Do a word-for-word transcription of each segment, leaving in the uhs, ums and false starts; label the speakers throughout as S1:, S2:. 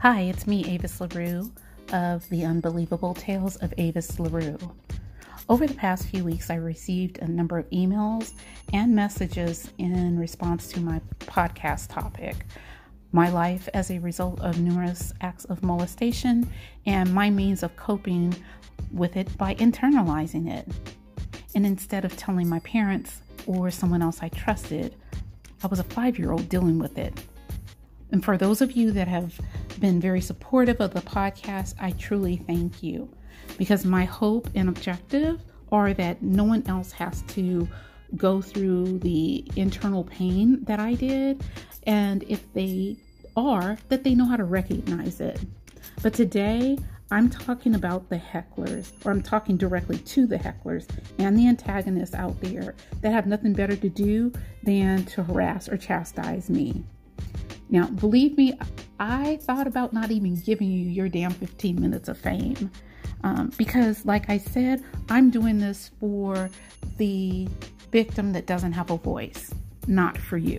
S1: Hi, it's me, Avis LaRue, of The Unbelievable Tales of Avis LaRue. Over the past few weeks, I received a number of emails and messages in response to my podcast topic, my life as a result of numerous acts of molestation and my means of coping with it by internalizing it. And instead of telling my parents or someone else I trusted, I was a five-year-old dealing with it. And for those of you that have been very supportive of the podcast, I truly thank you, because my hope and objective are that no one else has to go through the internal pain that I did, and if they are, that they know how to recognize it. But today, I'm talking about the hecklers, or I'm talking directly to the hecklers and the antagonists out there that have nothing better to do than to harass or chastise me. Now, believe me, I thought about not even giving you your damn fifteen minutes of fame. Um, because, like I said, I'm doing this for the victim that doesn't have a voice, not for you.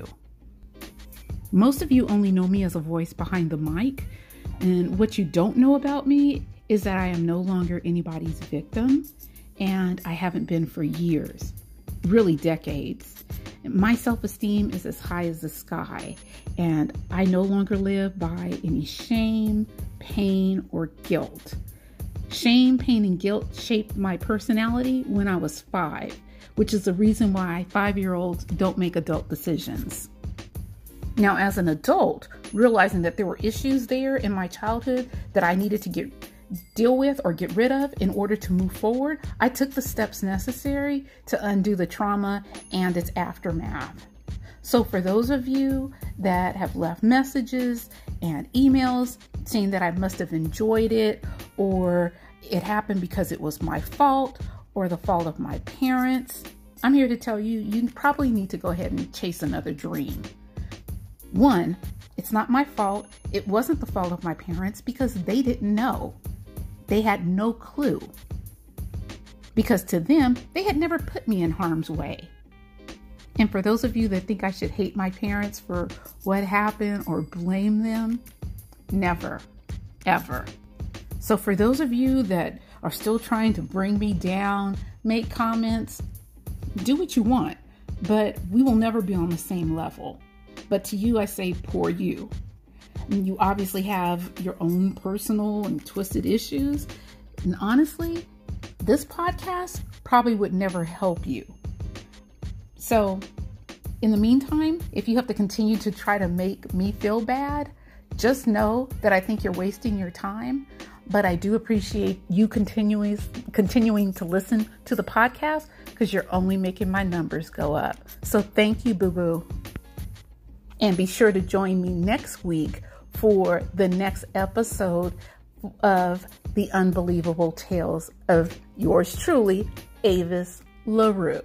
S1: Most of you only know me as a voice behind the mic. And what you don't know about me is that I am no longer anybody's victim. And I haven't been for years, really decades. My self-esteem is as high as the sky, and I no longer live by any shame, pain, or guilt. Shame, pain, and guilt shaped my personality when I was five, which is the reason why five-year-olds don't make adult decisions. Now, as an adult, realizing that there were issues there in my childhood that I needed to get deal with or get rid of in order to move forward, I took the steps necessary to undo the trauma and its aftermath. So for those of you that have left messages and emails saying that I must have enjoyed it, or it happened because it was my fault or the fault of my parents, I'm here to tell you, you probably need to go ahead and chase another dream. One, it's not my fault. It wasn't the fault of my parents because they didn't know. They had no clue, because to them, they had never put me in harm's way. And for those of you that think I should hate my parents for what happened or blame them, never, ever. So for those of you that are still trying to bring me down, make comments, do what you want, but we will never be on the same level. But to you, I say, poor you. You obviously have your own personal and twisted issues. And honestly, this podcast probably would never help you. So in the meantime, if you have to continue to try to make me feel bad, just know that I think you're wasting your time. But I do appreciate you continuing, continuing to listen to the podcast, because you're only making my numbers go up. So thank you, boo-boo. And be sure to join me next week for the next episode of The Unbelievable Tales of yours truly, Avis LaRue.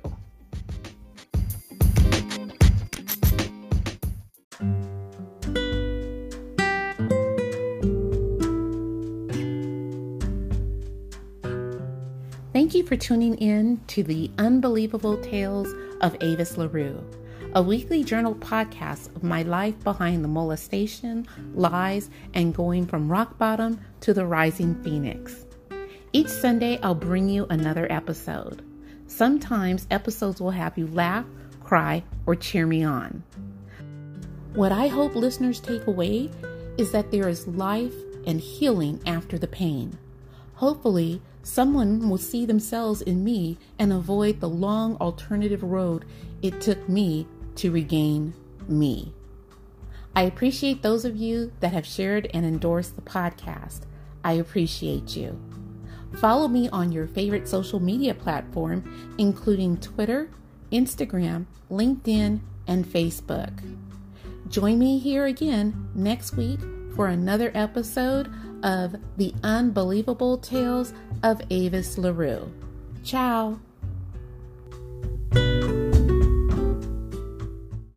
S1: Thank you for tuning in to The Unbelievable Tales of Avis LaRue, a weekly journal podcast of my life behind the molestation, lies, and going from rock bottom to the rising phoenix. Each Sunday, I'll bring you another episode. Sometimes episodes will have you laugh, cry, or cheer me on. What I hope listeners take away is that there is life and healing after the pain. Hopefully, someone will see themselves in me and avoid the long alternative road it took me to regain me. I appreciate those of you that have shared and endorsed the podcast. I appreciate you. Follow me on your favorite social media platform, including Twitter, Instagram, LinkedIn, and Facebook. Join me here again next week for another episode of The Unbelievable Tales of Avis LaRue. Ciao.